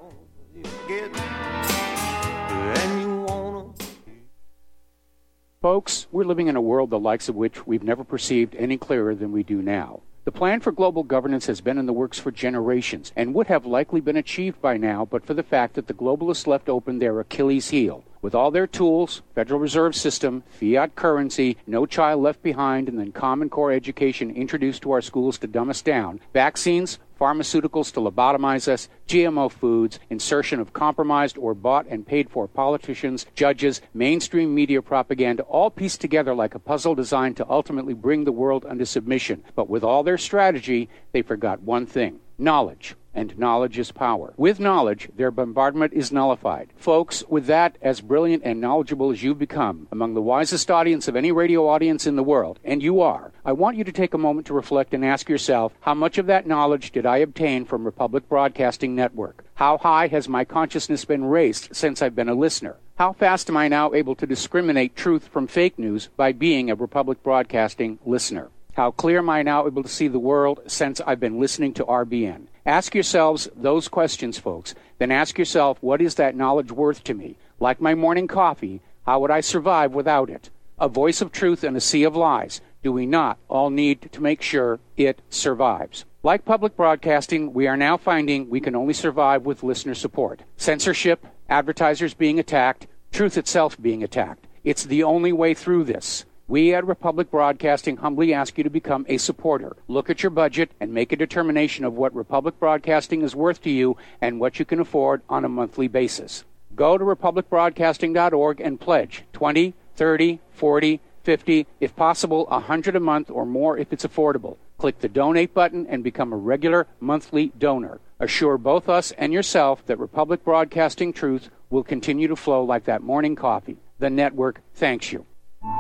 Folks, we're living in a world the likes of which we've never perceived any clearer than we do now. The plan for global governance has been in the works for generations and would have likely been achieved by now but for the fact that the globalists left open their Achilles heel. With all their tools, Federal Reserve System, fiat currency, no child left behind, and then Common Core education introduced to our schools to dumb us down, vaccines, pharmaceuticals to lobotomize us, GMO foods, insertion of compromised or bought and paid for politicians, judges, mainstream media propaganda, all pieced together like a puzzle designed to ultimately bring the world under submission. But with all their strategy, they forgot one thing: knowledge. And knowledge is power. With knowledge, their bombardment is nullified. Folks, with that, as brilliant and knowledgeable as you've become, among the wisest audience of any radio audience in the world, and you are, I want you to take a moment to reflect and ask yourself, how much of that knowledge did I obtain from Republic Broadcasting Network? How high has my consciousness been raised since I've been a listener? How fast am I now able to discriminate truth from fake news by being a Republic Broadcasting listener? How clear am I now able to see the world since I've been listening to RBN? Ask yourselves those questions, folks. Then ask yourself, what is that knowledge worth to me? Like my morning coffee, how would I survive without it? A voice of truth in a sea of lies. Do we not all need to make sure it survives? Like public broadcasting, we are now finding we can only survive with listener support. Censorship, advertisers being attacked, truth itself being attacked. It's the only way through this. We at Republic Broadcasting humbly ask you to become a supporter. Look at your budget and make a determination of what Republic Broadcasting is worth to you and what you can afford on a monthly basis. Go to republicbroadcasting.org and pledge $20, $30, $40, $50, if possible, $100 a month or more if it's affordable. Click the donate button and become a regular monthly donor. Assure both us and yourself that Republic Broadcasting truth will continue to flow like that morning coffee. The network thanks you.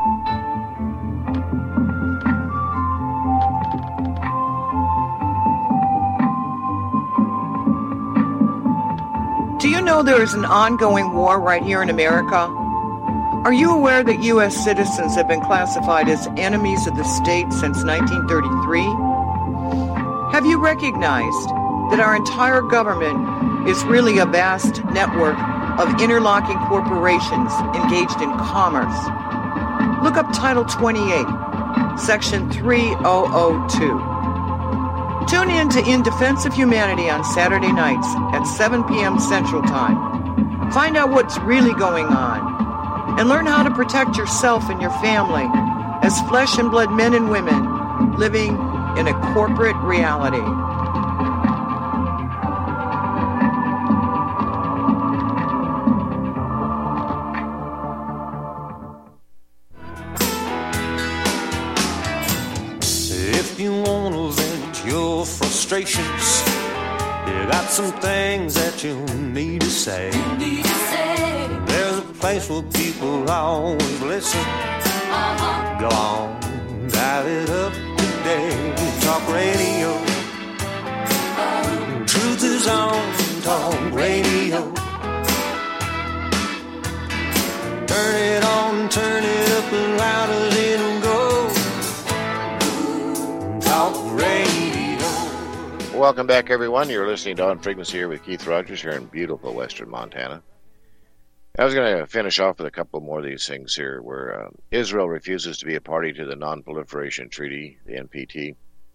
Do you know there is an ongoing war right here in America? Are you aware that U.S. citizens have been classified as enemies of the state since 1933? Have you recognized that our entire government is really a vast network of interlocking corporations engaged in commerce? Look up Title 28, Section 3002. Tune in to In Defense of Humanity on Saturday nights at 7 p.m. Central Time. Find out what's really going on and learn how to protect yourself and your family as flesh and blood men and women living in a corporate reality. If you want to vent your frustrations, you got some things that you need to say. There's a place where people always listen. Go on, dial it up today. Talk radio. Truth is on Talk Radio. Turn it on, turn it up as loud as it'll go. Talk Radio. Welcome back, everyone. You're listening to On Frequency here with Keith Rogers here in beautiful western Montana. I was going to finish off with a couple more of these things here where Israel refuses to be a party to the Non-Proliferation Treaty, the NPT,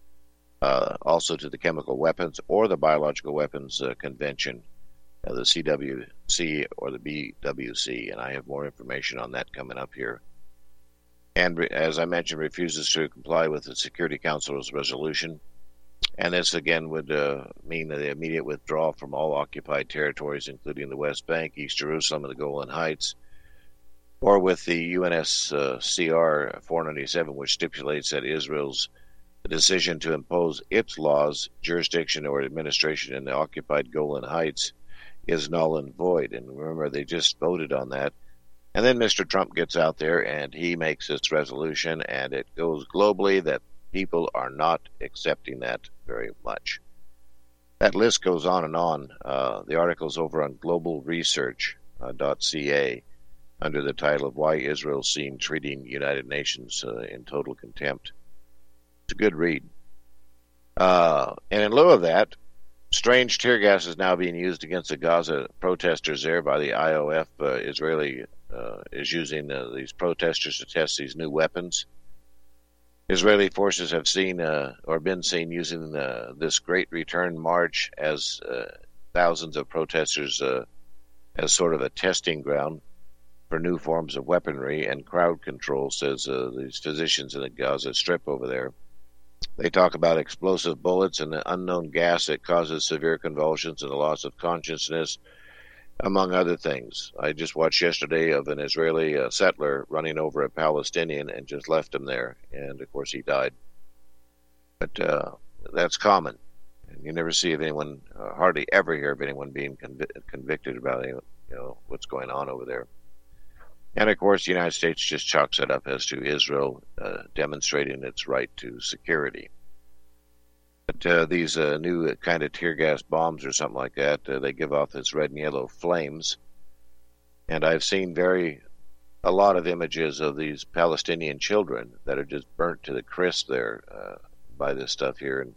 also to the Chemical Weapons or the Biological Weapons Convention, the CWC or the BWC, and I have more information on that coming up here. And as I mentioned, refuses to comply with the Security Council's resolution. And this, again, would mean the immediate withdrawal from all occupied territories, including the West Bank, East Jerusalem, and the Golan Heights, or with the UNSCR 497, which stipulates that Israel's decision to impose its laws, jurisdiction, or administration in the occupied Golan Heights is null and void. And remember, they just voted on that. And then Mr. Trump gets out there and he makes this resolution, and it goes globally that people are not accepting that very much. That list goes on and on. The article's over on globalresearch.ca under the title of Why Israel's Seen Treating United Nations in Total Contempt. It's a good read. And in lieu of that, strange tear gas is now being used against the Gaza protesters there by the IOF. Israeli is using these protesters to test these new weapons. Israeli forces have seen or been seen using this Great Return March as thousands of protesters as sort of a testing ground for new forms of weaponry and crowd control, says these physicians in the Gaza Strip over there. They talk about explosive bullets and the unknown gas that causes severe convulsions and the loss of consciousness, among other things. I just watched yesterday of an Israeli settler running over a Palestinian and just left him there, and of course he died. But that's common. And you never see of anyone, hardly ever hear of anyone being convicted about what's going on over there. And of course the United States just chalks it up as to Israel demonstrating its right to security. But these new kind of tear gas bombs or something like that, they give off this red and yellow flames. And I've seen a lot of images of these Palestinian children that are just burnt to the crisp there by this stuff here. And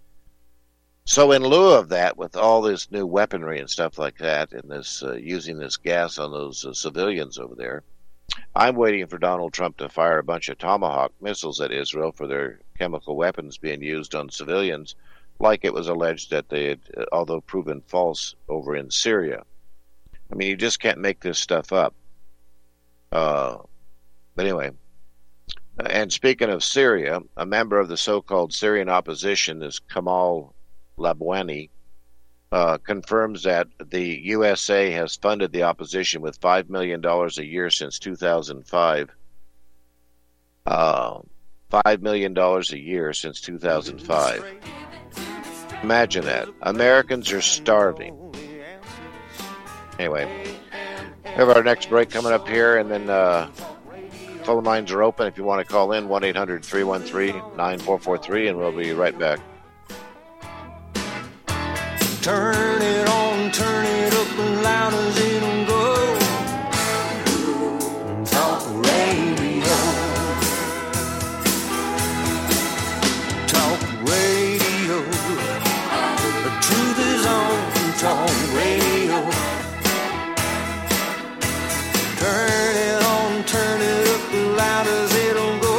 so in lieu of that, with all this new weaponry and stuff like that, and this using this gas on those civilians over there, I'm waiting for Donald Trump to fire a bunch of Tomahawk missiles at Israel for their chemical weapons being used on civilians, like it was alleged that they had, although proven false, over in Syria. I mean, you just can't make this stuff up. But anyway, and speaking of Syria, a member of the so-called Syrian opposition, this Kamal Labwani, confirms that the USA has funded the opposition with $5 million a year since 2005. $5 million a year since 2005. Imagine that. Americans are starving. Anyway, we have our next break coming up here, and then phone lines are open if you want to call in, 1-800-313-9443, and we'll be right back. Turn it on, turn it up as loud as it'll go. Talk radio. Talk radio. The truth is on talk radio. Turn it on, turn it up as loud as it'll go.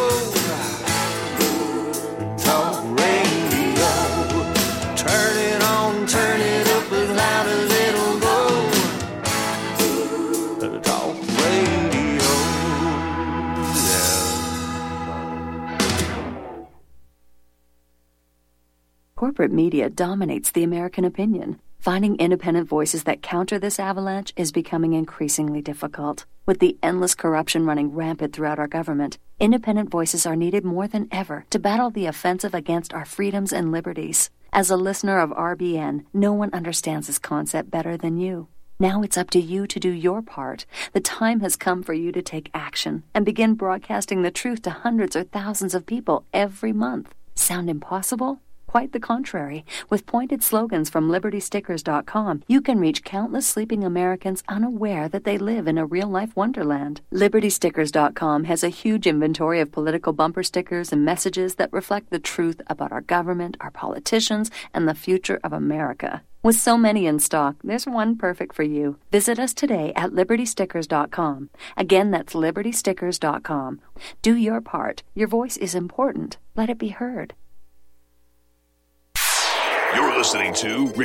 Talk radio. Turn it on, turn it up as loud as it'll go. Talk radio. Yeah. Corporate media dominates the American opinion. Finding independent voices that counter this avalanche is becoming increasingly difficult. With the endless corruption running rampant throughout our government, independent voices are needed more than ever to battle the offensive against our freedoms and liberties. As a listener of RBN, no one understands this concept better than you. Now it's up to you to do your part. The time has come for you to take action and begin broadcasting the truth to hundreds or thousands of people every month. Sound impossible? Quite the contrary. With pointed slogans from LibertyStickers.com, you can reach countless sleeping Americans unaware that they live in a real-life wonderland. LibertyStickers.com has a huge inventory of political bumper stickers and messages that reflect the truth about our government, our politicians, and the future of America. With so many in stock, there's one perfect for you. Visit us today at LibertyStickers.com. Again, that's LibertyStickers.com. Do your part. Your voice is important. Let it be heard. You're listening to